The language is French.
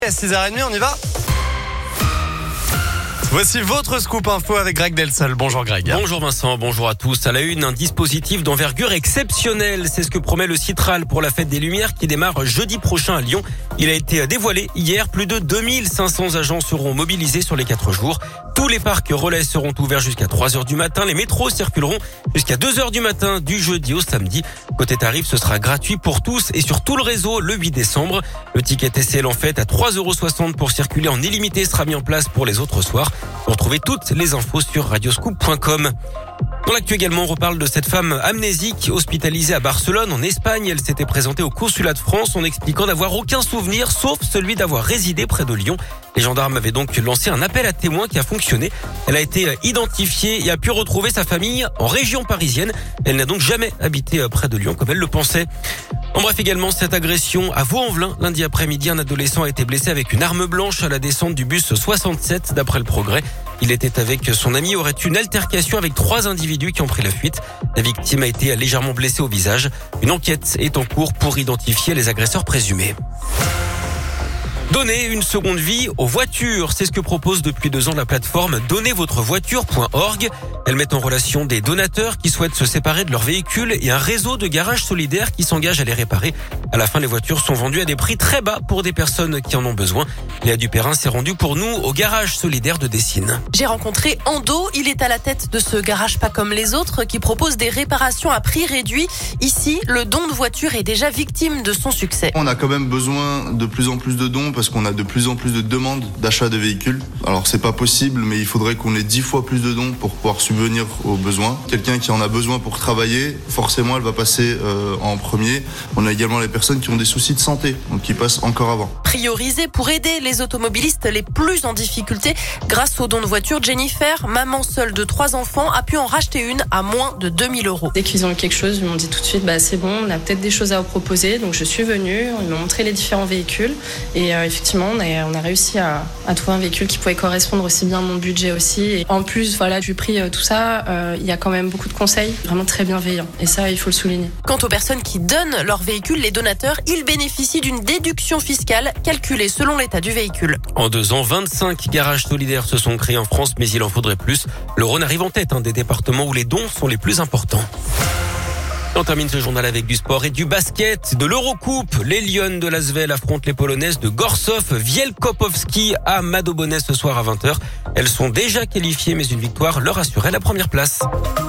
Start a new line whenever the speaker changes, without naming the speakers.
À 6h30, on y va. Voici votre scoop info avec Greg Delsol. Bonjour Greg.
Bonjour Vincent, bonjour à tous. À la une, un dispositif d'envergure exceptionnelle. C'est ce que promet le Citral pour la fête des Lumières qui démarre jeudi prochain à Lyon. Il a été dévoilé hier. Plus de 2500 agents seront mobilisés sur les 4 jours. Tous les parcs relais seront ouverts jusqu'à 3h du matin. Les métros circuleront jusqu'à 2h du matin du jeudi au samedi. Côté tarif, ce sera gratuit pour tous et sur tout le réseau le 8 décembre. Le ticket TCL en fait à 3,60 € pour circuler en illimité sera mis en place pour les autres soirs. Vous retrouvez toutes les infos sur radioscoop.com. Dans l'actu également, on reparle de cette femme amnésique hospitalisée à Barcelone, en Espagne. Elle s'était présentée au consulat de France en expliquant n'avoir aucun souvenir, sauf celui d'avoir résidé près de Lyon. Les gendarmes avaient donc lancé un appel à témoins qui a fonctionné. Elle a été identifiée et a pu retrouver sa famille en région parisienne. Elle n'a donc jamais habité près de Lyon comme elle le pensait. En bref, également, cette agression à Vaux-en-Velin. Lundi après-midi, un adolescent a été blessé avec une arme blanche à la descente du bus 67, d'après le Progrès. Il était avec son ami, aurait eu une altercation avec 3 individus qui ont pris la fuite. La victime a été légèrement blessée au visage. Une enquête est en cours pour identifier les agresseurs présumés. Donner une seconde vie aux voitures, c'est ce que propose depuis 2 ans la plateforme donnezvotrevoiture.org. Elle met en relation des donateurs qui souhaitent se séparer de leur véhicule et un réseau de garages solidaires qui s'engagent à les réparer. À la fin, les voitures sont vendues à des prix très bas pour des personnes qui en ont besoin. Léa Dupérin s'est rendue pour nous au garage solidaire de Dessines.
J'ai rencontré Ando, il est à la tête de ce garage pas comme les autres qui propose des réparations à prix réduit. Ici, le don de voiture est déjà victime de son succès.
On a quand même besoin de plus en plus de dons parce qu'on a de plus en plus de demandes d'achat de véhicules. Alors c'est pas possible, mais il faudrait qu'on ait 10 fois plus de dons pour pouvoir subvenir aux besoins. Quelqu'un qui en a besoin pour travailler, forcément elle va passer en premier. On a également les personnes qui ont des soucis de santé, donc qui passent encore avant.
Priorisé pour aider les automobilistes les plus en difficulté. Grâce au don de voiture, Jennifer, maman seule de 3 enfants, a pu en racheter une à moins de 2000 €.
Dès qu'ils ont eu quelque chose, ils m'ont dit tout de suite, c'est bon, on a peut-être des choses à vous proposer. Donc je suis venue, ils m'ont montré les différents véhicules et effectivement, on a réussi à trouver un véhicule qui pouvait correspondre aussi bien à mon budget aussi. Et en plus, du prix, tout ça, il y a quand même beaucoup de conseils vraiment très bienveillants. Et ça, il faut le souligner.
Quant aux personnes qui donnent leur véhicule, les donateurs, ils bénéficient d'une déduction fiscale calculée selon l'état du véhicule.
En 2 ans, 25 garages solidaires se sont créés en France, mais il en faudrait plus. Le Rhône arrive en tête des départements où les dons sont les plus importants. On termine ce journal avec du sport et du basket, de l'Eurocoupe. Les Lions de l'Asvel affrontent les Polonaises de Gorsów Wielkopolski à Madobonnet ce soir à 20h. Elles sont déjà qualifiées, mais une victoire leur assurait la première place.